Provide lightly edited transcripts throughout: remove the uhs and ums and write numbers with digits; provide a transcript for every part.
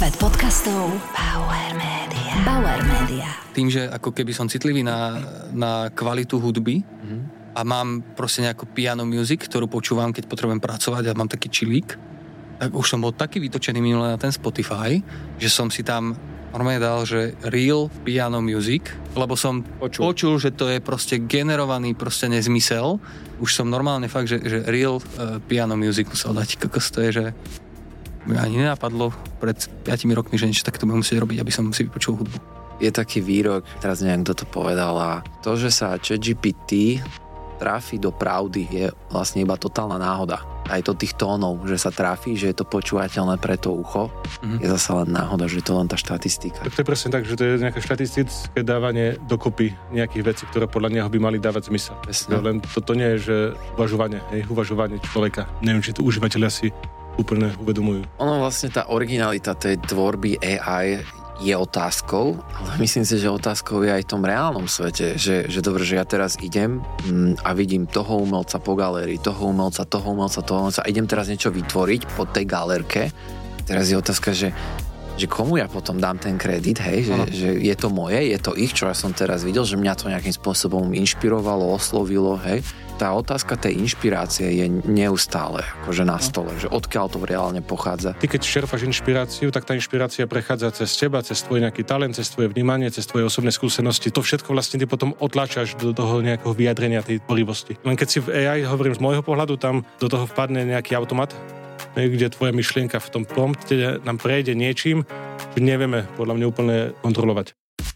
Svet podcastov Bauer Media. Bauer Media. Tým, že ako keby som citlivý na kvalitu hudby a mám proste nejakú piano music, ktorú počúvam, keď potrebujem pracovať a mám taký chillík, tak už som bol taký vytočený minulé na ten Spotify, že som si tam normálne dal, že real piano music, lebo som počul, že to je proste generovaný proste nezmysel. Už som normálne fakt, že real piano music musel dať. Kokos, to je, že mi ani nenapadlo pred 5 rokmi, že niečo takto budem musieť robiť, aby som si vypočul hudbu. Je taký výrok, teraz neviem, kto to povedal, a to, že sa ChatGPT tráfi do pravdy, je vlastne iba totálna náhoda. Aj to tých tónov, že sa tráfi, že je to počúvateľné pre to ucho, je zase len náhoda, že je to len tá štatistika. Tak to je presne tak, že to je nejaké štatistické dávanie dokopy nejakých vecí, ktoré podľa neho by mali dávať zmysel. Len toto nie je, že uvažovanie človeka. Neviem, či to užívateľia si úplne uvedomujú. Ono vlastne tá originalita tej tvorby AI je otázkou, ale myslím si, že otázkou je aj v tom reálnom svete, že dobre, že ja teraz idem a vidím toho umelca po galérii, toho umelca a idem teraz niečo vytvoriť po tej galérke. Teraz je otázka, že komu ja potom dám ten kredit, hej, že je to moje, je to ich, čo ja som teraz videl, že mňa to nejakým spôsobom inšpirovalo, oslovilo, hej. Tá otázka tej inšpirácie je neustále akože na stole, že odkiaľ to reálne pochádza. Ty keď čerpáš inšpiráciu, tak tá inšpirácia prechádza cez teba, cez tvoj nejaký talent, cez tvoje vnímanie, cez tvoje osobné skúsenosti. To všetko vlastne ty potom otlačaš do toho nejakého vyjadrenia tej tvorivosti. Len keď si v AI, hovorím z môjho pohľadu, tam do toho vpadne nejaký automat, kde tvoja myšlienka v tom prompte nám prejde niečím, čo nevieme podľa mňa úplne kontrolovať.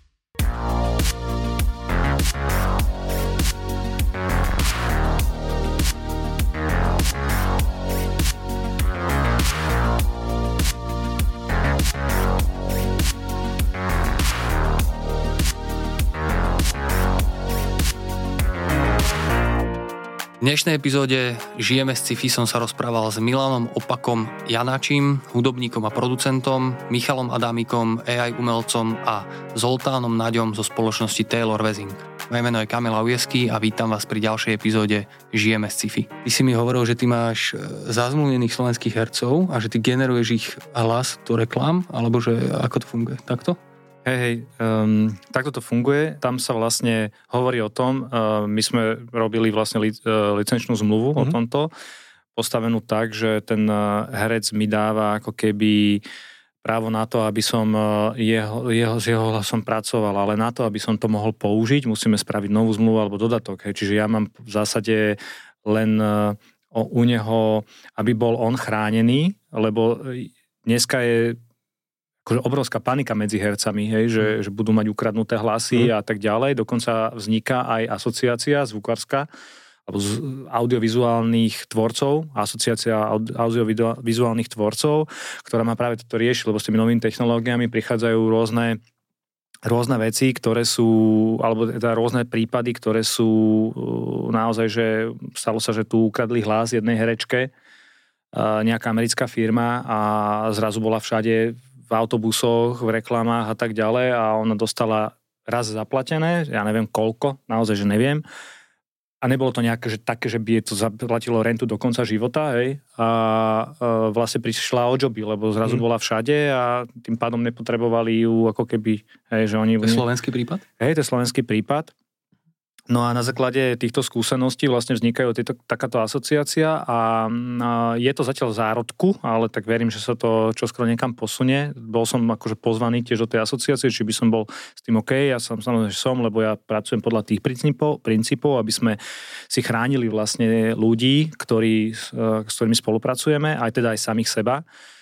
V dnešnej epizóde Žijeme z sci-fi som sa rozprával s Milanom Opakom Janačím, hudobníkom a producentom, Michalom Adámikom, AI umelcom a Zoltánom Naďom zo spoločnosti Taylor Wesing. Moje meno je Kamil Aujeský a vítam vás pri ďalšej epizóde Žijeme z sci-fi. Ty si mi hovoril, že ty máš zazmluvnených slovenských hercov a že ty generuješ ich hlas do reklám, alebo že ako to funguje? Takto? Hej, takto to funguje. Tam sa vlastne hovorí o tom, my sme robili vlastne licenčnú zmluvu o tomto, postavenú tak, že ten herec mi dáva ako keby právo na to, aby som s jeho hlasom pracoval, ale na to, aby som to mohol použiť, musíme spraviť novú zmluvu alebo dodatok. Hej. Čiže ja mám v zásade len u neho, aby bol on chránený, lebo dneska je akože obrovská panika medzi hercami, hej, že budú mať ukradnuté hlasy a tak ďalej. Dokonca vzniká aj asociácia zvukárska alebo audiovizuálnych tvorcov, asociácia audiovizuálnych tvorcov, ktorá má práve toto riešiť, lebo s tými novými technológiami prichádzajú rôzne veci, ktoré sú, alebo teda rôzne prípady, ktoré sú naozaj, že stalo sa, že tu ukradli hlas jednej herečke, nejaká americká firma a zrazu bola všade v autobusoch, v reklamách a tak ďalej a ona dostala raz zaplatené, ja neviem koľko, naozaj, že neviem. A nebolo to nejaké, že také, že by je to zaplatilo rentu do konca života, hej. A vlastne prišla o joby, lebo zrazu bola všade a tým pádom nepotrebovali ju ako keby, hej, že oni... To je slovenský prípad? Hej, to je slovenský prípad. No a na základe týchto skúseností vlastne vznikajú takáto asociácia a je to zatiaľ v zárodku, ale tak verím, že sa to čoskoro niekam posunie. Bol som akože pozvaný tiež do tej asociácie, či by som bol s tým OK. Ja som samozrejme, že som, lebo ja pracujem podľa tých princípov, aby sme si chránili vlastne ľudí, s ktorými spolupracujeme, aj teda aj samých seba.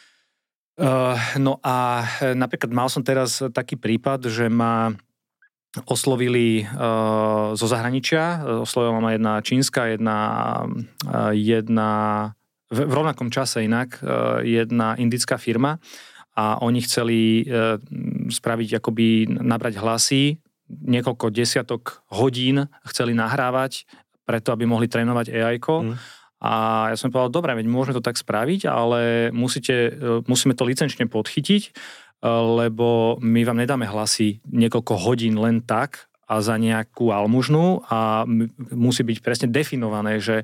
No a napríklad mal som teraz taký prípad, že ma oslovili zo zahraničia, oslovila ma jedna čínska, jedna v rovnakom čase inak, jedna indická firma a oni chceli spraviť, akoby nabrať hlasy, niekoľko desiatok hodín chceli nahrávať, preto aby mohli trénovať AI-ko. A ja som povedal, dobre, veď môžeme to tak spraviť, ale musíme to licenčne podchytiť, lebo my vám nedáme hlasy niekoľko hodín len tak a za nejakú almužnu a musí byť presne definované, že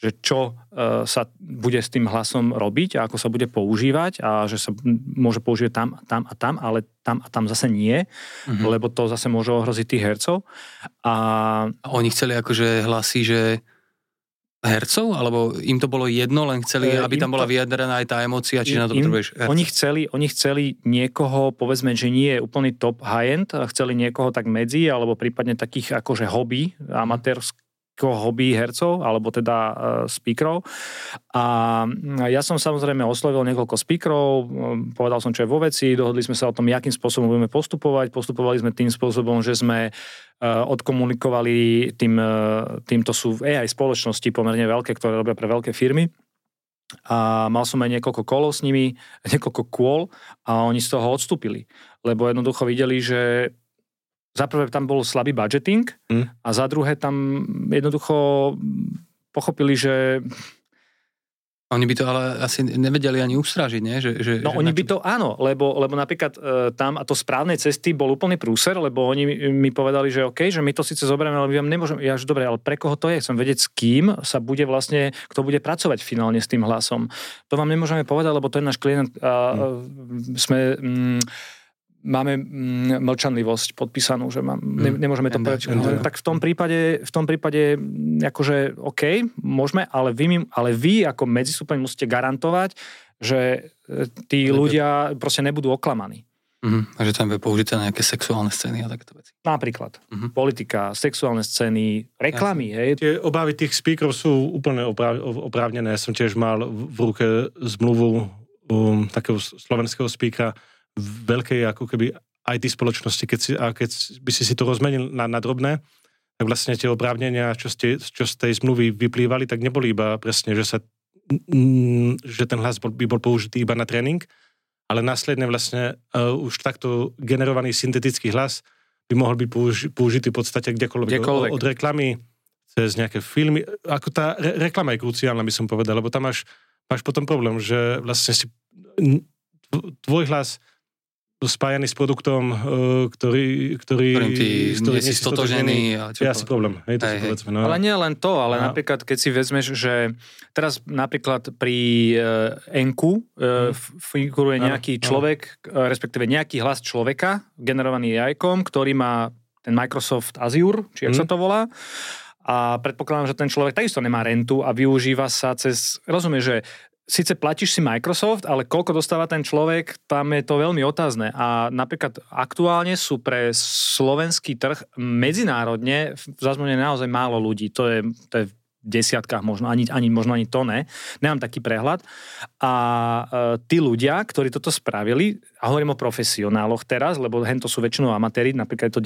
že čo sa bude s tým hlasom robiť a ako sa bude používať a že sa môže používať tam a tam, ale tam a tam zase nie, lebo to zase môže ohroziť tých hercov. A oni chceli akože hlasy, že hercov? Alebo im to bolo jedno, len chceli, aby tam bola vyjadrená aj tá emócia, čiže na to potrebuješ herca? Oni chceli niekoho, povedzme, že nie je úplný top high-end, chceli niekoho tak medzi, alebo prípadne takých akože hobby, hobby hercov, alebo teda speakerov. A ja som samozrejme oslovil niekoľko speakerov, povedal som, čo je vo veci, dohodli sme sa o tom, akým spôsobom budeme postupovať. Postupovali sme tým spôsobom, že sme odkomunikovali týmto sú AI spoločnosti pomerne veľké, ktoré robia pre veľké firmy. A mal som aj niekoľko kolov s nimi, niekoľko kôl a oni z toho odstúpili. Lebo jednoducho videli, že za prvé tam bol slabý budgeting a za druhé tam jednoducho pochopili, že... Oni by to ale asi nevedeli ani ustrážiť, nie? Oni by to áno, lebo napríklad tam a to správnej cesty bol úplný prúser, lebo oni mi povedali, že OK, že my to síce zoberieme, ale my vám nemôžeme, dobre, ale pre koho to je? Chcem vedieť, s kým sa bude vlastne, kto bude pracovať finálne s tým hlasom. To vám nemôžeme povedať, lebo to je náš klient a máme mlčanlivosť podpísanú, že nemôžeme to povedať. Tak v tom prípade akože OK, môžeme, ale vy ako medzistupeň musíte garantovať, že tí ľudia proste nebudú oklamaní. A že tam bude použité na nejaké sexuálne scény a takéto veci. Napríklad. Politika, sexuálne scény, reklamy. Hej. Tie obavy tých speakerov sú úplne oprávnené. Ja som tiež mal v ruke zmluvu takého slovenského speakera veľkej ako keby IT spoločnosti, keď by si to rozmenil na drobné, tak vlastne tie oprávnenia, čo z tej zmluvy vyplývali, tak neboli iba presne, že ten hlas by bol použitý iba na tréning, ale následne vlastne už takto generovaný syntetický hlas by mohol byť použitý v podstate kdekoľvek. Od reklamy cez nejaké filmy. Ako tá reklama je kruciálna, by som povedal, lebo tam máš potom problém, že vlastne si tvoj hlas spájaný s produktom, ktorým ty nie si stotožený. Je asi problém. Hej, to si povedzme, no. Ale nie len to, ale napríklad, keď si vezmeš, že teraz napríklad pri Enku figuruje nejaký človek, respektíve nejaký hlas človeka, generovaný AI-kom, ktorý má ten Microsoft Azure, či jak sa to volá. A predpokladám, že ten človek takisto nemá rentu a využíva sa cez... Rozumieš, že síce platíš si Microsoft, ale koľko dostáva ten človek, tam je to veľmi otázne. A napríklad aktuálne sú pre slovenský trh medzinárodne zazmúne naozaj málo ľudí. To je v desiatkách možno, možno ani to ne. Nemám taký prehľad. A tí ľudia, ktorí toto spravili, a hovorím o profesionáloch teraz, lebo hento sú väčšinou amatéri, napríklad to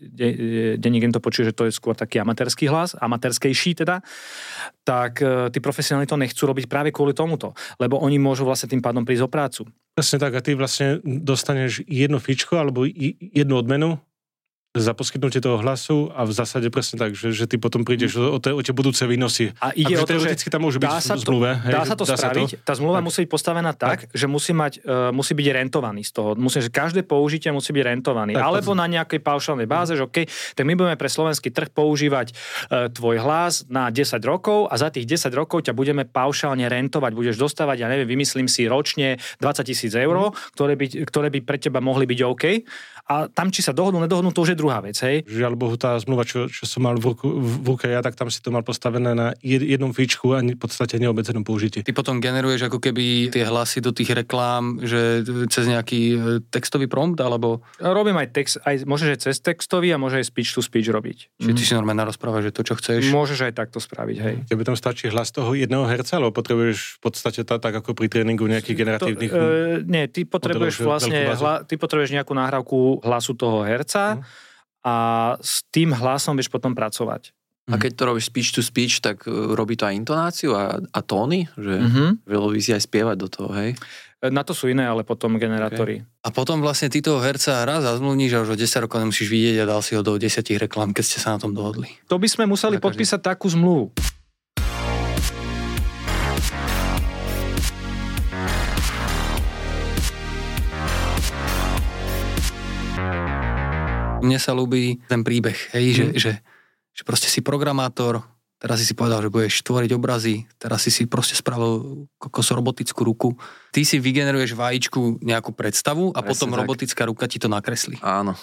denník to počuje, že to je skôr taký amatérský hlas, amatérskejší teda, tak tí profesionáli to nechcú robiť práve kvôli tomuto, lebo oni môžu vlastne tým pádom prísť o prácu. Presne tak, a ty vlastne dostaneš jedno fičko alebo jednu odmenu za poskytnutie toho hlasu a v zásade presne tak, že ty potom prídeš o tie budúce výnosy. A ide o to, že tam môže byť v zmluve. Dá sa to spraviť. Tá zmluva musí byť postavená tak, že musí byť rentovaný z toho. Že každé použitie musí byť rentovaný. Tak, alebo na nejakej paušálnej báze, že OK, tak my budeme pre slovenský trh používať tvoj hlas na 10 rokov a za tých 10 rokov ťa budeme paušálne rentovať. Budeš dostávať, ja neviem, vymyslím si ročne 20 000 eur, ktoré by pre teba mohli byť OK. A tam, či sa nedohodnú, to už je druhá vec, hej? Žiaľ Bohu, tá zmluva, čo som mal v ruke ja, tak tam si to mal postavené na jednom fíčku a v podstate neobmedzenom použití. Ty potom generuješ ako keby tie hlasy do tých reklám, že cez nejaký textový prompt, alebo... Robím aj text, môžeš aj cez textový a môžeš aj speech-to-speech robiť. Čiže ty si normálne rozprávaš, že to, čo chceš. Môžeš aj takto spraviť, hej. Tebe tam stačí hlas toho jedného herca, alebo potrebuješ v podstate tak ako pri tréningu nejakých generatívnych... Nie, ty potrebuješ ty potrebuješ nejakú náhrávku hlasu toho herca a s tým hlasom vieš potom pracovať. A keď to robíš speech to speech, tak robí to aj intonáciu a tóny? Že veľmi si aj spievať do toho, hej? Na to sú iné, ale potom generátory. Okay. A potom vlastne ty toho herca raz zazmluvníš a už o 10 rokov nemusíš vidieť a dal si ho do 10 reklám, keď ste sa na tom dohodli. To by sme museli podpísať takú zmluvu. Mne sa ľúbi ten príbeh, hej, že proste si programátor, teraz si povedal, že budeš tvoriť obrazy, teraz si proste spravil robotickú ruku. Ty si vygeneruješ vajíčku nejakú predstavu a potom robotická ruka ti to nakreslí. Áno.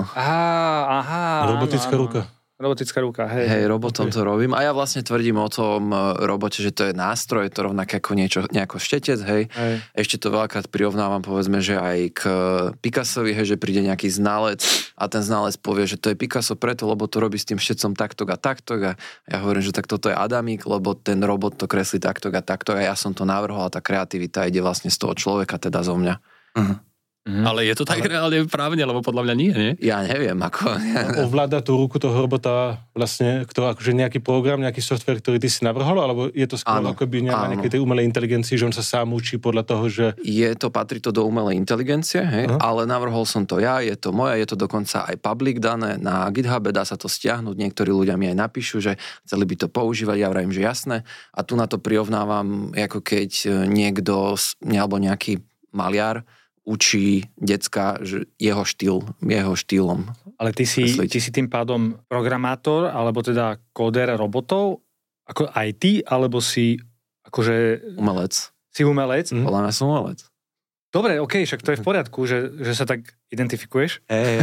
Aha. Robotická ruka. Robotická ruka, hej. Hej, robotom to robím. A ja vlastne tvrdím o tom robote, že to je nástroj, to rovnaké ako nejako štetec, hej. Ešte to veľakrát prirovnávam, povedzme, že aj k Picassovi, hej, že príde nejaký znalec a ten znalec povie, že to je Picasso preto, lebo to robí s tým štetcom taktok a taktok a ja hovorím, že tak toto je Adamík, lebo ten robot to kreslí taktok a taktok a ja som to navrhol a tá kreativita ide vlastne z toho človeka, teda zo mňa. Ale je to tak reálne právne, lebo podľa mňa nie? Ja neviem, ako... Ovláda tú ruku toho robota vlastne, akože nejaký program, nejaký software, ktorý ty si navrhol, alebo je to skôr akoby nejakej tej umelej inteligencii, že on sa sám učí podľa toho, že... Patrí to do umelej inteligencie, hej, ale navrhol som to ja, je to moja, je to dokonca aj public dané na GitHube, dá sa to stiahnuť, niektorí ľudia mi aj napíšu, že chceli by to používať, ja vravím, že jasné, a tu na to prirovnávam, ako keď niekto, alebo nejaký maliar učí decka, že jeho štýlom. Ale ty si tým pádom programátor, alebo teda kóder robotov, ako aj ty, alebo si akože... Umelec. Si umelec? Podľa mňa som umelec. Dobre, okej, však to je v poriadku, že sa tak identifikuješ.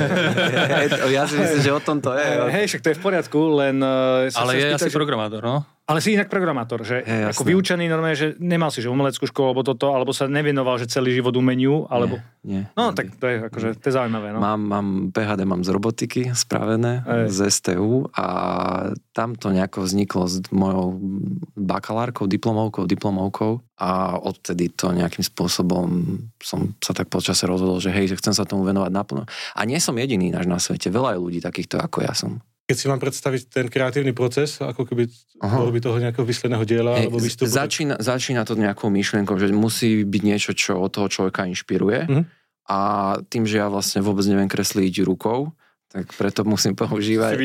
Ja si myslím, že o tom to je. Hej, však to je v poriadku, len... Ale je asi programátor, no? Ale si inak programátor, že ako vyučený normálne, že nemal si že umeleckú školu, alebo toto, alebo sa nevenoval, že celý život umeniu, alebo... Nie. No, tak to je akože, to je zaujímavé, no. Mám PhD, mám z robotiky spravené, z STU a tam to nejako vzniklo s mojou bakalárkou, diplomovkou a odtedy to nejakým spôsobom som sa tak počase rozhodol, že hej, že chcem sa tomu venovať naplno. A nie som jediný náš na svete, veľa je ľudí takýchto ako ja som. Keď si mám predstaviť ten kreatívny proces, ako keby tvorby toho nejakého vysledného diela, alebo výstupu. Začína to nejakou myšlienkou, že musí byť niečo, čo od toho človeka inšpiruje. A tým, že ja vlastne vôbec neviem kresliť rukou, tak preto musím používať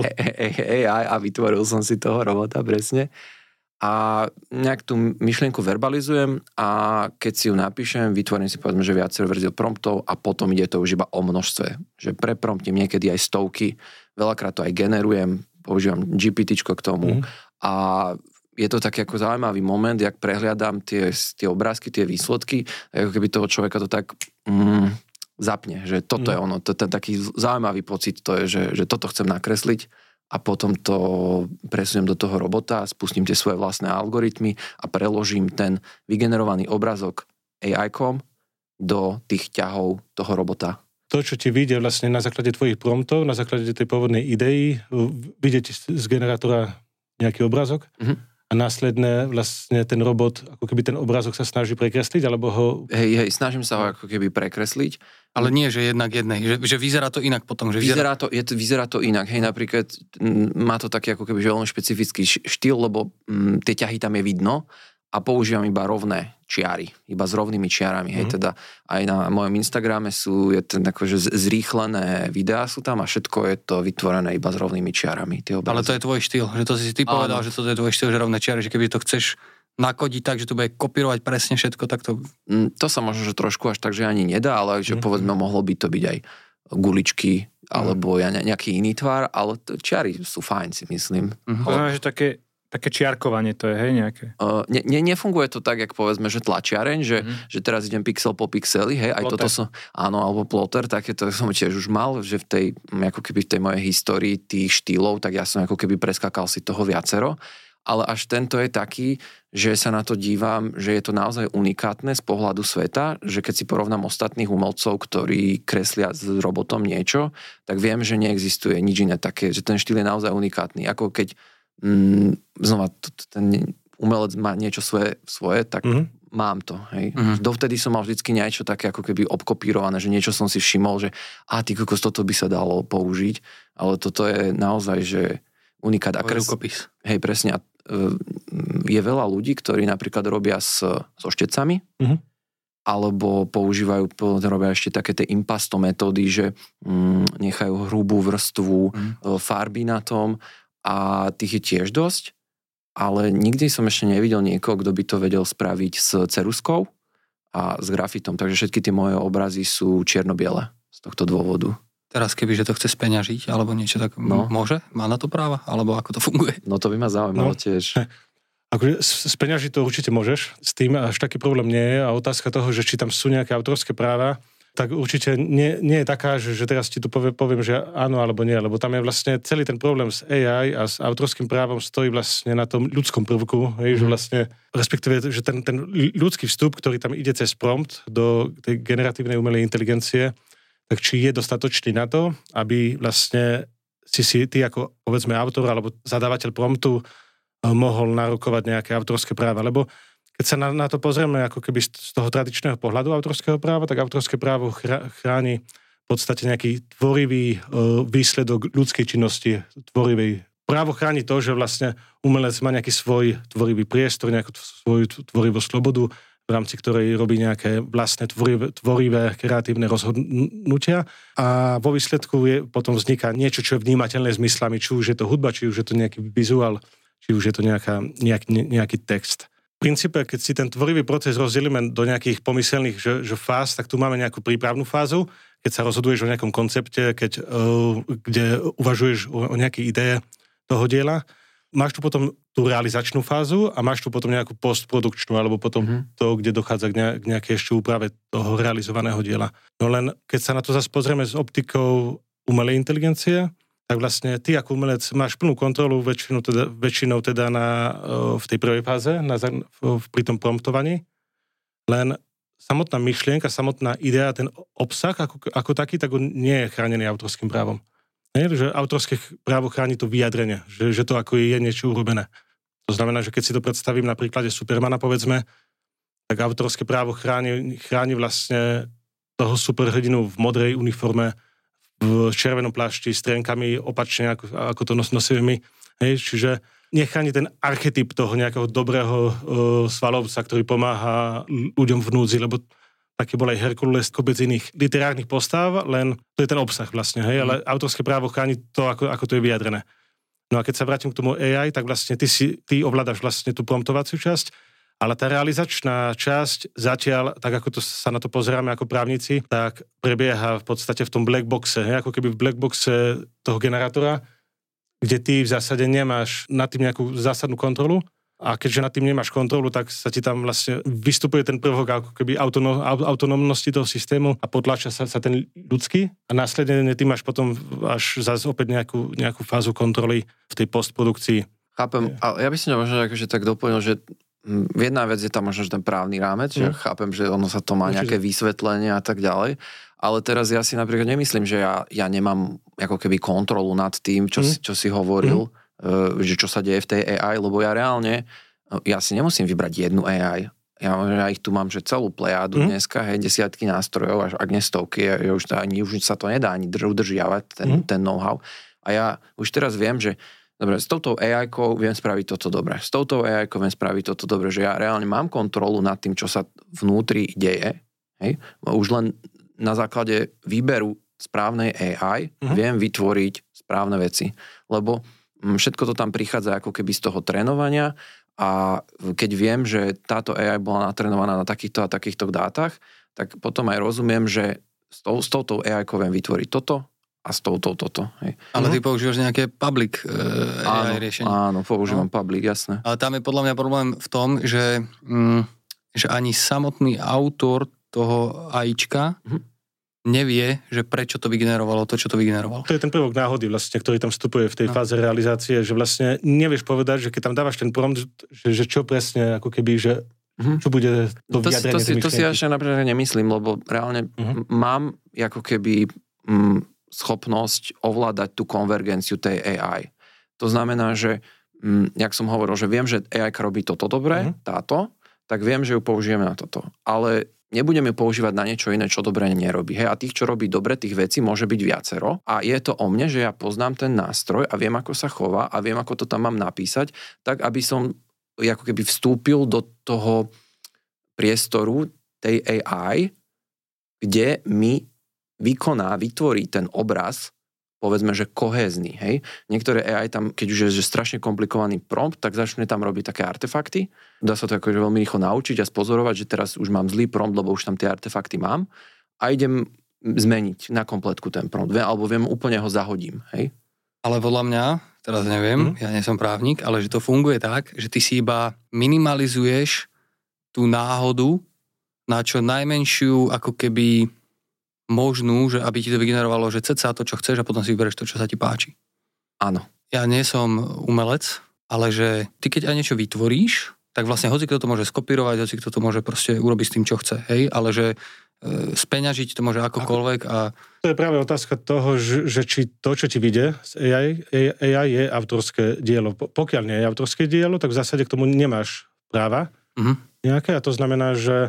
AI a vytvoril som si toho robota, presne. A nejak tú myšlienku verbalizujem a keď si ju napíšem, vytvorím si povedzme, že viacero verziu promptov a potom ide to už iba o množstve. Že prepromptím niekedy aj stovky, veľakrát to aj generujem, používam GPTčko k tomu a je to taký ako zaujímavý moment, jak prehliadam tie obrázky, tie výsledky, ako keby toho človeka to tak zapne, že toto je ono, ten taký zaujímavý pocit to je, že toto chcem nakresliť a potom to presuniem do toho robota, spustím tie svoje vlastné algoritmy a preložím ten vygenerovaný obrazok AI-kom do tých ťahov toho robota. To, čo ti vyjde vlastne na základe tvojich promptov, na základe tej pôvodnej idei, vyjde ti z generátora nejaký obrazok a následne vlastne ten robot, ako keby ten obrazok sa snaží prekresliť, alebo ho... Hej, snažím sa ho ako keby prekresliť. Ale nie, že jednak jednej, že vyzerá to inak potom. Že vyzerá to inak. Hej, napríklad má to taký ako keby veľmi špecifický štýl, lebo tie ťahy tam je vidno a používam iba rovné čiary, iba s rovnými čiarami. Hej, teda aj na mojom Instagrame je ten akože zrýchlené videá sú tam a všetko je to vytvorené iba s rovnými čiarami. Ale to je tvoj štýl, že to si ty povedal, že to je tvoj štýl, že rovné čiary, že keby to chceš nakodiť tak, že to bude kopírovať presne všetko, tak to... To sa možno, že trošku až tak, že ani nedá, ale že povedzme, mohlo by to byť aj guličky, alebo nejaký iný tvar, ale čiary sú fajn, si myslím. Znamená, že také čiarkovanie to je, hej, nejaké? Nefunguje to tak, jak povedzme, že tlačiareň, že teraz idem pixel po pixeli, hej, aj plotter. Toto som, áno, alebo plotter, takéto som tiež už mal, že v tej, ako keby v tej mojej histórii tých štýlov, tak ja som ako keby preskakal si toho viacero, ale až tento je taký, že sa na to dívam, že je to naozaj unikátne z pohľadu sveta, že keď si porovnám ostatných umelcov, ktorí kreslia s robotom niečo, tak viem, že neexistuje nič iné také, že ten štýl je naozaj unikátny. Ako keď znova ten umelec má niečo svoje, tak mám to. Hej. Dovtedy som mal vždycky niečo také ako keby obkopírované, že niečo som si všimol, že ty kokos, toto by sa dalo použiť, ale toto je naozaj, že unikát. Rukopis. Hej, presne. Je veľa ľudí, ktorí napríklad robia so štecami, alebo robia ešte také tie impasto metódy, že nechajú hrubú vrstvu farby na tom a tých je tiež dosť, ale nikdy som ešte nevidel niekoho, kto by to vedel spraviť s ceruskou a s grafitom, takže všetky tie moje obrazy sú čierno-biele z tohto dôvodu. To teraz keby, že to chce speňažiť, alebo niečo tak môže? Má na to práva? Alebo ako to funguje? No to by ma zaujímalo tiež. Akože speňažiť to určite môžeš, s tým až taký problém nie je a otázka toho, že či tam sú nejaké autorské práva, tak určite nie je taká, že teraz ti tu poviem, že áno alebo nie, lebo tam je vlastne celý ten problém s AI a s autorským právom stojí vlastne na tom ľudskom prvku, že vlastne, respektíve, že ten ľudský vstup, ktorý tam ide cez prompt do tej generatívnej umelej inteligencie, tak či je dostatočný na to, aby vlastne si ty ako, povedzme, autor alebo zadávateľ promptu mohol narokovať nejaké autorské práva, lebo keď sa na to pozrieme ako keby z toho tradičného pohľadu autorského práva, tak autorské právo chráni v podstate nejaký tvorivý výsledok ľudskej činnosti, tvorivej. Právo chráni to, že vlastne umelec má nejaký svoj tvorivý priestor, nejakú svoju tvorivú slobodu, v rámci ktorej robí nejaké vlastné tvorivé, kreatívne rozhodnutia a vo výsledku potom vzniká niečo, čo je vnímateľné zmyslami, či už je to hudba, či už je to nejaký vizuál, či už je to nejaký text. V princípe, keď si ten tvorivý proces rozdelíme do nejakých pomyselných že fáz, tak tu máme nejakú prípravnú fázu, keď sa rozhoduješ o nejakom koncepte, kde uvažuješ o nejakej ideje toho diela. Máš tu potom tú realizačnú fázu a máš tu potom nejakú postprodukčnú, alebo potom to, kde dochádza k nejakej ešte úprave toho realizovaného diela. No len, keď sa na to zase pozrieme s optikou umelej inteligencie, tak vlastne ty ako umelec máš plnú kontrolu väčšinou teda v tej prvej fáze, pri tom promptovaní. Len samotná myšlienka, samotná idea, ten obsah ako taký, tak on nie je chránený autorským právom. Nie? Že autorské právo chráni to vyjadrenie, že to ako je niečo urobené. To znamená, že keď si to predstavím na príklade Supermana, povedzme, tak autorské právo chráni vlastne toho superhrdinu v modrej uniforme, v červenom plášti s trenkami opačne, ako to nosíme my. Čiže nechráni ten archetyp toho nejakého dobrého svalovca, ktorý pomáha ľuďom v núdzi, lebo taký bol aj Herkules, kopec iných literárnych postav, len to je ten obsah vlastne, ale autorské právo chráni to, ako to je vyjadrené. No a keď sa vrátim k tomu AI, tak vlastne ty ovládaš vlastne tú promptovaciu časť, ale tá realizačná časť zatiaľ, tak ako sa na to pozeráme ako právnici, tak prebieha v podstate v tom black boxe, ako keby v black boxe toho generátora, kde ty v zásade nemáš nad tým nejakú zásadnú kontrolu a keďže nad tým nemáš kontrolu, tak sa ti tam vlastne vystupuje ten prvok ako keby autonómnosti toho systému a potláča sa ten ľudský a následne ty máš potom až zase opäť nejakú fázu kontroly v tej postprodukcii. Chápem, ale ja by som možno akože tak doplnil, že jedna vec je tam možno ten právny rámec, že chápem, že ono sa to má nejaké vysvetlenie a tak ďalej, ale teraz ja si napríklad nemyslím, že ja nemám ako keby kontrolu nad tým, čo si hovoril, že čo sa deje v tej AI, lebo ja si nemusím vybrať jednu AI. Ja ich tu mám, že celú plejádu dneska, desiatky nástrojov, až ak nie stovky, už sa to nedá ani udržiavať, ten know-how. A ja už teraz viem, že dobre, s touto AI-kou viem spraviť toto dobre. S touto AI-kou viem spraviť toto dobre, že ja reálne mám kontrolu nad tým, čo sa vnútri deje. Hej? Už len na základe výberu správnej AI viem vytvoriť správne veci. Lebo všetko to tam prichádza ako keby z toho trénovania a keď viem, že táto AI bola natrénovaná na takýchto a takýchto dátach, tak potom aj rozumiem, že s touto AI-kou viem vytvoriť toto a s touto toto. Hej. Ale ty používaš nejaké public AI riešenie. Áno, používam public, jasné. Ale tam je podľa mňa problém v tom, že ani samotný autor toho AIčka nevie, že prečo to vygenerovalo to, čo to vygenerovalo. To je ten prvok náhody vlastne, ktorý tam vstupuje v tej fáze realizácie, že vlastne nevieš povedať, že keď tam dávaš ten prompt, že čo presne, ako keby, že čo bude to vyjadrenie. To si ja ešte napríklad nemyslím, lebo reálne mám ako keby schopnosť ovládať tú konvergenciu tej AI. To znamená, že jak som hovoril, že viem, že AI robí toto dobre, táto, tak viem, že ju použijeme na toto. Ale nebudeme používať na niečo iné, čo dobre nerobí. Hej? A tých, čo robí dobre, tých vecí môže byť viacero. A je to o mne, že ja poznám ten nástroj a viem, ako sa chová a viem, ako to tam mám napísať, tak aby som ako keby vstúpil do toho priestoru tej AI, kde mi vytvorí ten obraz, povedzme, že kohézny, hej. Niektoré AI tam, keď už je strašne komplikovaný prompt, tak začne tam robiť také artefakty. Dá sa to akože veľmi rýchlo naučiť a spozorovať, že teraz už mám zlý prompt, lebo už tam tie artefakty mám. A idem zmeniť na kompletku ten prompt, alebo viem, úplne ho zahodím, hej? Ale podľa mňa, teraz neviem, ja nie som právnik, ale že to funguje tak, že ty si iba minimalizuješ tú náhodu na čo najmenšiu ako keby možnú, že aby ti to vygenerovalo, že ceca to, čo chceš a potom si vyberieš to, čo sa ti páči. Áno. Ja nie som umelec, ale že ty keď aj niečo vytvoríš, tak vlastne hoci kto to môže skopírovať, hoci kto to môže proste urobiť s tým, čo chce, hej, ale že speňažiť to môže akokoľvek a... To je práve otázka toho, že či to, čo ti vyjde z AI je autorské dielo. Pokiaľ nie je autorské dielo, tak v zásade k tomu nemáš práva nejaké a to znamená, že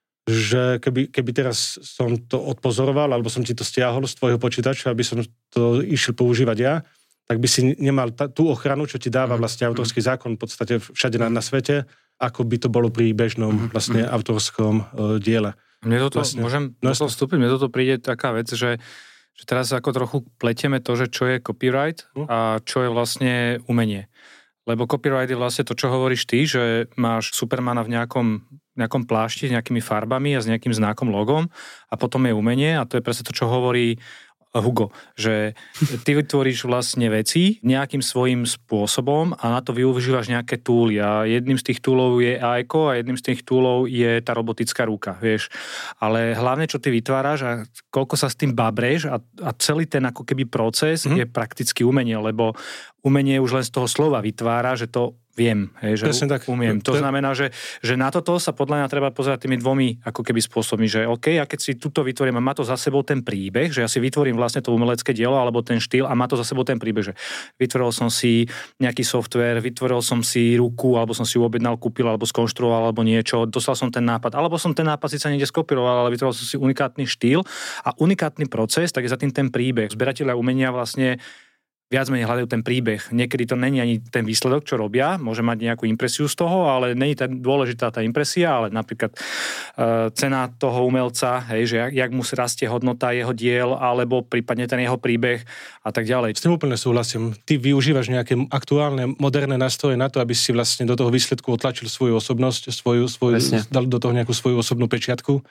keby teraz som to odpozoroval, alebo som ti to stiahol z tvojho počítača, aby som to išiel používať ja, tak by si nemal tú ochranu, čo ti dáva vlastne autorský zákon v podstate všade na svete, ako by to bolo pri bežnom vlastne autorskom diele. Mne toto, môžem vstúpiť, mne toto príde taká vec, že teraz ako trochu pletieme to, že čo je copyright a čo je vlastne umenie. Lebo copyright je vlastne to, čo hovoríš ty, že máš Supermana v nejakom plášti s nejakými farbami a s nejakým znakom, logom a potom je umenie a to je presne to, čo hovorí Hugo, že ty vytvoríš vlastne veci nejakým svojím spôsobom a na to využívaš nejaké túly a jedným z tých túlov je AI-ko a jedným z tých túlov je tá robotická ruka, vieš. Ale hlavne, čo ty vytváraš a koľko sa s tým babreš a celý ten ako keby proces je prakticky umenie, lebo umenie už len z toho slova vytvára, že to viem, hej, že umiem. To znamená, že na toto sa podľa mňa treba pozerať tými dvomi ako keby spôsobmi, že OK, a keď si tuto vytvorím a má to za sebou ten príbeh, že ja si vytvorím vlastne to umelecké dielo alebo ten štýl a má to za sebou ten príbeh, že vytvoril som si nejaký software, vytvoril som si ruku, alebo som si ju objednal, kúpil, alebo skonštruoval, alebo niečo, dostal som ten nápad, alebo som ten nápad síce niekde skopíroval, ale vytvoril som si unikátny štýl a unikátny proces, tak je za tým ten príbeh. Zberatelia umenia vlastne viac menej hľadajú ten príbeh. Niekedy to není ani ten výsledok, čo robia, môže mať nejakú impresiu z toho, ale není dôležitá tá impresia, ale napríklad cena toho umelca, hej, že jak mu rastie hodnota jeho diel, alebo prípadne ten jeho príbeh a tak ďalej. S tým úplne súhlasím. Ty využívaš nejaké aktuálne, moderné nástroje na to, aby si vlastne do toho výsledku otlačil svoju osobnosť, dal do toho nejakú svoju osobnú pečiatku.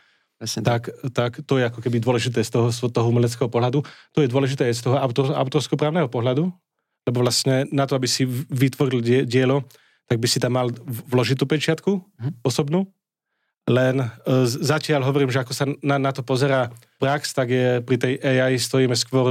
Tak to je ako keby dôležité z toho umeleckého pohľadu. To je dôležité z toho autorskoprávneho pohľadu, lebo vlastne na to, aby si vytvoril dielo, tak by si tam mal vložiť tú pečiatku osobnú. Len zatiaľ hovorím, že ako sa na to pozerá prax, tak je pri tej AI stojíme skôr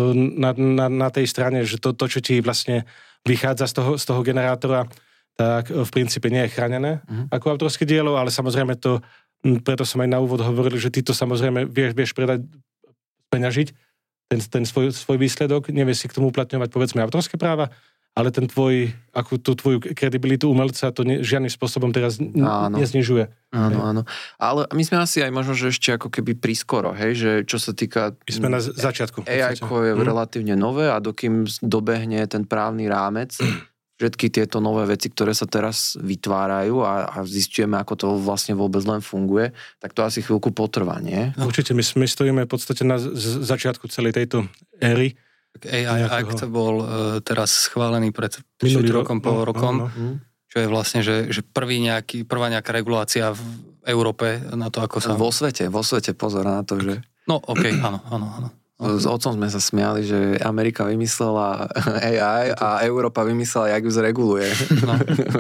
na tej strane, že to, čo ti vlastne vychádza z toho generátora, tak v princípe nie je chránené ako autorské dielo, ale samozrejme to preto som aj na úvod hovoril, že ty to samozrejme vieš predať, peňažiť, ten svoj výsledok, nevieš si k tomu uplatňovať povedzme autorské práva, ale ten akú tú tvoju kredibilitu umelca to žiadnym spôsobom teraz neznižuje. Áno. Ale my sme asi aj možno, že ešte ako keby prískoro, hej, že čo sa týka... My sme na začiatku. AI-ko je relatívne nové a dokým dobehne ten právny rámec, všetky tieto nové veci, ktoré sa teraz vytvárajú a zistujeme, ako to vlastne vôbec len funguje, tak to asi chvíľku potrvá, nie? Určite, my stojíme v podstate na začiatku celej tejto éry. AI Act bol teraz schválený pred rokom, pol rokom, čo je vlastne, že prvá nejaká regulácia v Európe na to, ako sa... Vo svete, pozor na to, že... No, okej, áno. S otcom sme sa smiali, že Amerika vymyslela AI a Európa vymyslela, jak ju zreguluje. No.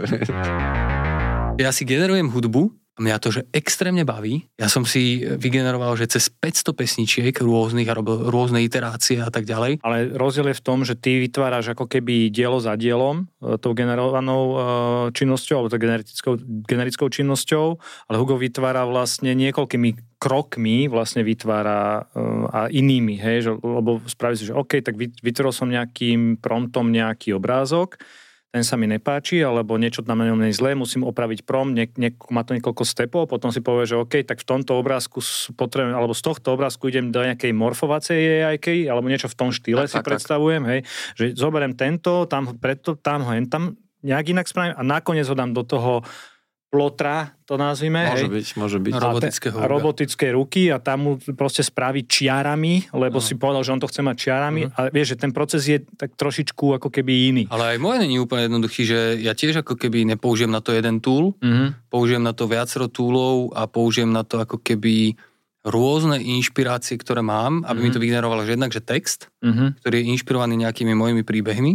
Ja si generujem hudbu a mňa to, že extrémne baví. Ja som si vygeneroval, že cez 500 pesničiek rôznych a robil rôzne iterácie a tak ďalej. Ale rozdiel je v tom, že ty vytváraš ako keby dielo za dielom, tou generovanou činnosťou, alebo generickou činnosťou, ale Hugo vytvára vlastne niekoľkými krokmi vlastne vytvára a inými, hej, že, lebo spraví si, že OK, tak vytvoril som nejakým promptom nejaký obrázok, ten sa mi nepáči, alebo niečo tam na ňom nie je zlé, musím opraviť prompt, má to niekoľko stepov, potom si povie, že OK, tak v tomto obrázku potrebujem, alebo z tohto obrázku idem do nejakej morfovacej AI, alebo niečo v tom štýle si predstavujem, hej, že zoberiem tento, tam nejak inak spravím a nakoniec ho dám do toho plotra, to nazvime. Môže byť. Robotické ruky a tam mu proste spraviť čiarami, lebo si povedal, že on to chce mať čiarami a vieš, že ten proces je tak trošičku ako keby iný. Ale aj môj není úplne jednoduchý, že ja tiež ako keby nepoužijem na to jeden tool, použijem na to viacero toolov a použijem na to ako keby rôzne inšpirácie, ktoré mám, aby mi to vygenerovalo, že jednak, že text, ktorý je inšpirovaný nejakými mojimi príbehmi,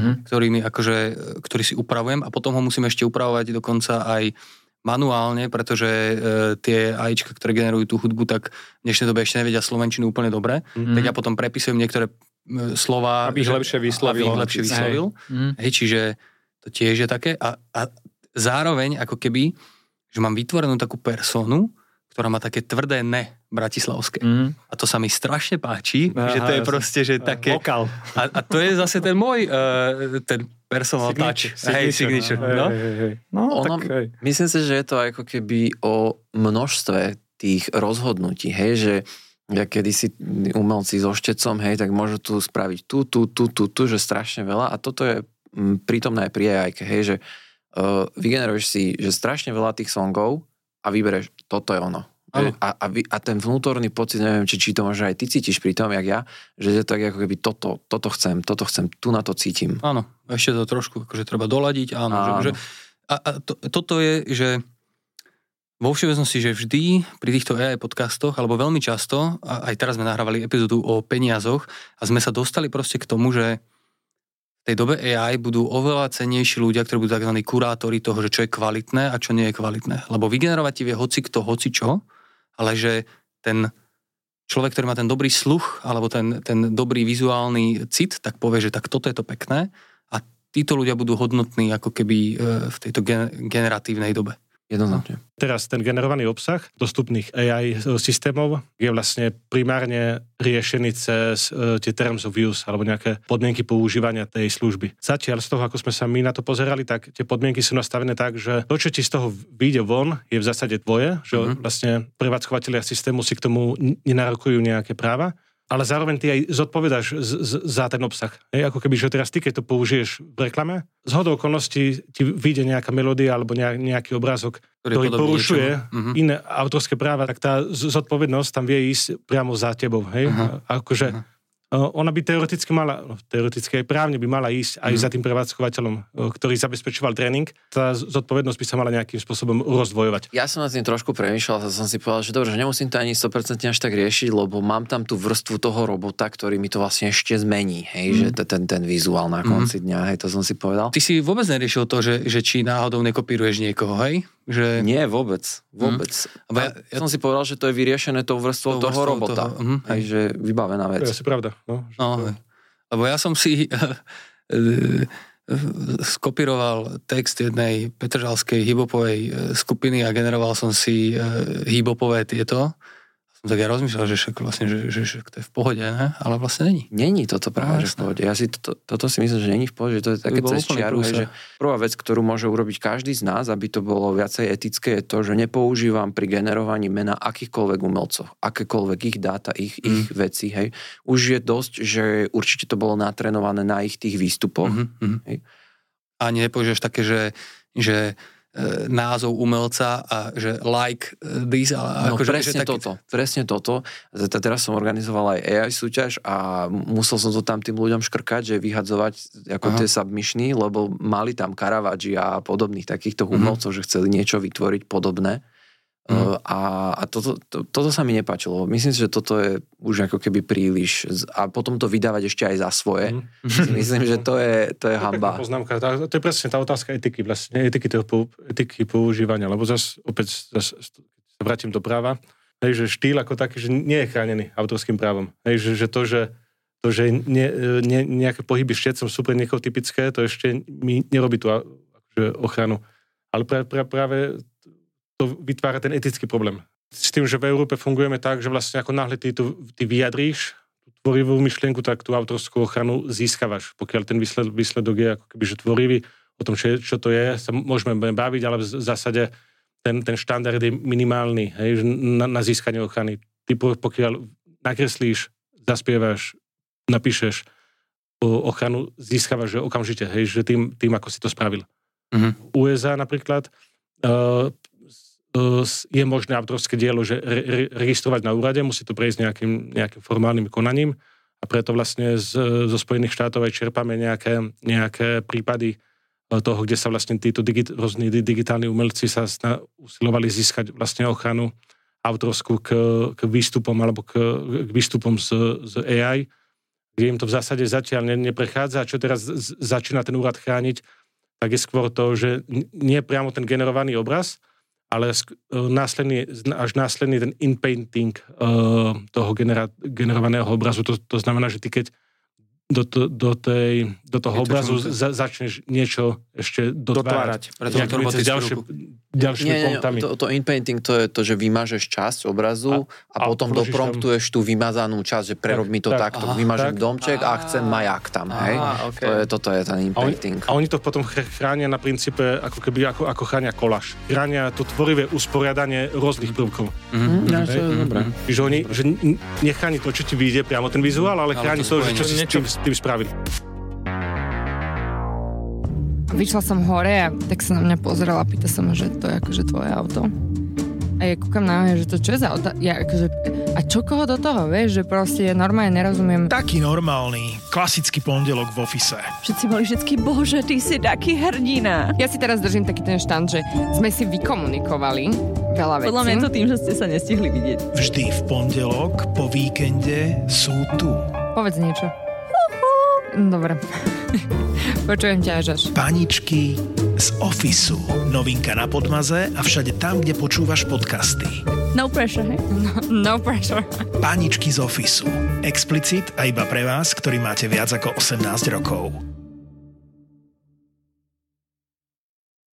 ktorý si upravujem a potom ho musím ešte upravovať dokonca aj manuálne, pretože tie AIčka, ktoré generujú tú hudbu, tak v dnešnej dobe ešte nevedia slovenčinu úplne dobre, tak ja potom prepisujem niektoré slova, aby ich lepšie vyslovil. Hej, čiže to tiež je také a zároveň ako keby, že mám vytvorenú takú personu, ktorá má také tvrdé ne bratislavské. A to sa mi strašne páči, že to je proste, že také... Vokál. A to je zase ten môj, ten personal touch. Signature. No? Myslím si, že je to ako keby o množstve tých rozhodnutí, hej, že ja kedysi umelci so štecom, hej, tak môžu tu spraviť tu, že strašne veľa a toto je prítomné aj pri AI-ke, hej, že vygeneruješ si, že strašne veľa tých songov a vybereš, toto je ono. A ten vnútorný pocit, neviem, či to možno aj ty cítiš pri tom, jak ja, že je tak ako keby toto chcem, tu na to cítim. Áno, ešte to trošku akože treba doladiť, áno. Toto je, že vo všeobecnosti, že vždy pri týchto AI podcastoch, alebo veľmi často, a aj teraz sme nahrávali epizódu o peniazoch a sme sa dostali proste k tomu, že v tej dobe AI budú oveľa cennejší ľudia, ktorí budú tzv. Kurátori toho, že čo je kvalitné a čo nie je kvalitné. Lebo vygenerovať ti vie hoci čo, ale že ten človek, ktorý má ten dobrý sluch alebo ten dobrý vizuálny cit, tak povie, že tak toto je to pekné a títo ľudia budú hodnotní ako keby v tejto generatívnej dobe. Jednoznačne. Teraz ten generovaný obsah dostupných AI systémov je vlastne primárne riešený cez tie terms of use alebo nejaké podmienky používania tej služby. Zatiaľ z toho, ako sme sa my na to pozerali, tak tie podmienky sú nastavené tak, že to, čo ti z toho vyjde von, je v zásade tvoje, že vlastne prevádzkovateľia systému si k tomu nenárokujú nejaké práva, ale zároveň ty aj zodpovedáš za ten obsah. Hej, ako keby, že teraz ty, keď to použiješ v reklame, zhodou okolností ti vyjde nejaká melódia alebo nejaký obrázok, ktorý porušuje iné autorské práva, tak tá zodpovednosť tam vie ísť priamo za tebou. Hej? Akože ona by teoreticky aj právne by mala ísť aj za tým prevádzkovateľom, ktorý zabezpečoval tréning. Tá zodpovednosť by sa mala nejakým spôsobom rozdvojovať. Ja som nad tým trošku premýšľal a som si povedal, že dobre, že nemusím to ani 100% až tak riešiť, lebo mám tam tú vrstvu toho robota, ktorý mi to vlastne ešte zmení, hej, že ten vizuál na konci dňa, hej, to som si povedal. Ty si vôbec neriešil to, že či náhodou nekopíruješ niekoho, hej? Že... Nie, vôbec. Ja som si povedal, že to je vyriešené tou vrstvou toho robota. Hej, že vybavená vec. To je asi pravda. Lebo ja som si skopíroval text jednej petržalskej hip-hopovej skupiny a generoval som si hip-hopové tieto. Tak ja rozmýšľal, že však vlastne, že to je v pohode, ne? Ale vlastne není. Není toto práve, že v pohode. Ja si toto si myslím, že není v pohode, že to je také cez čiaru, že prvá vec, ktorú môže urobiť každý z nás, aby to bolo viacej etické, je to, že nepoužívam pri generovaní mena akýchkoľvek umelcov, akékoľvek ich dáta, ich veci, hej. Už je dosť, že určite to bolo natrénované na ich tých výstupoch. Hej. A nepoužívaš také, že názov umelca a že like this, ale no, presne toto. Teraz som organizoval aj AI súťaž a musel som to tam tým ľuďom škrkať, že vyhadzovať ako tie submissiony, lebo mali tam Caravaggi a podobných takýchto umelcov, že chceli niečo vytvoriť podobné. A toto sa mi nepáčilo. Myslím si, že toto je už ako keby príliš a potom to vydávať ešte aj za svoje. Myslím, že to je hanba. Poznámka. To je presne tá otázka etiky, vlastne etiky používania, lebo opäť sa vrátim do práva, že štýl ako taký, že nie je chránený autorským právom. Že to, že nejaké pohyby štecom sú pre niekoho typické, to ešte mi nerobí tú ochranu. Ale práve to vytvára ten etický problém. S tým, že v Európe fungujeme tak, že vlastne ako náhle ty vyjadríš tú tvorivú myšlienku, tak tú autorskú ochranu získavaš. Pokiaľ ten výsledok je ako keby, že tvorivý, o tom, čo to je, sa môžeme baviť, ale v zásade ten štandard je minimálny, hej, na získanie ochrany. Ty pokiaľ nakreslíš, zaspievaš, napíšeš, ochranu získavaš že okamžite, hej, že tým ako si to spravil. USA napríklad je možné autorské dielo, že registrovať na úrade, musí to prejsť nejakým formálnym konaním a preto vlastne zo Spojených štátov aj čerpáme nejaké prípady toho, kde sa vlastne títo rôzni digitálni umelci sa usilovali získať vlastne ochranu autorskú k výstupom alebo k výstupom z AI, kde im to v zásade zatiaľ neprechádza. A čo teraz začína ten úrad chrániť, tak je skôr to, že nie priamo ten generovaný obraz, ale až následný ten inpainting toho generovaného obrazu. To znamená, že ty keď do toho obrazu začneš niečo ešte dotvárať. Ďalšími pontami. To inpainting to je to, že vymažeš časť obrazu a potom dopromptuješ tú vymazanú časť, že prerob mi to takto. Vymažem domček a chcem majak tam. Hej? Okay. Toto je ten inpainting. A oni to potom chránia na princípe, ako chránia koláž. Chránia to tvorivé usporiadanie rôznych prvkov. To je dobré. Že nechráni to, čo ti vyjde priamo ten vizuál, ale chráni to, že čo si s tým spravili. Vyšla som hore a tak sa na mňa pozrela a pýta sa ma, že to je akože tvoje auto. A ja kúkam na mňa, že to čo je za auto? Ja akože, a čo koho do toho, vieš? Že proste normálne nerozumiem. Taký normálny, klasický pondelok v office. Všetci boli bože, ty si taký hrdina. Ja si teraz držím taký ten štand, že sme si vykomunikovali veľa vecí. Podľa mňa je to tým, že ste sa nestihli vidieť. Vždy v pondelok po víkende sú tu. Povedz niečo. Dobre. Počujem ťa až. Paničky z Officeu. Novinka na Podmaze a všade tam, kde počúvaš podcasty. No pressure, hej? No pressure. Paničky z Officeu. Explicit a iba pre vás, ktorí máte viac ako 18 rokov.